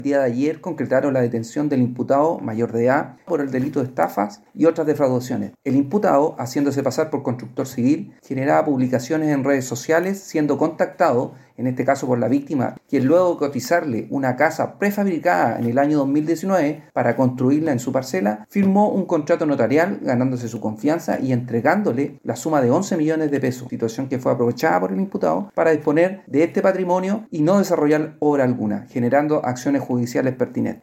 El día de ayer concretaron la detención del imputado mayor de edad por el delito de estafas y otras defraudaciones. El imputado, haciéndose pasar por constructor civil, generaba publicaciones en redes sociales, siendo contactado, en este caso por la víctima, quien luego de cotizarle una casa prefabricada en el año 2019 para construirla en su parcela, firmó un contrato notarial ganándose su confianza y entregándole la suma de 11 millones de pesos, situación que fue aprovechada por el imputado para disponer de este patrimonio y no desarrollar obra alguna, generando acciones judiciales pertinentes.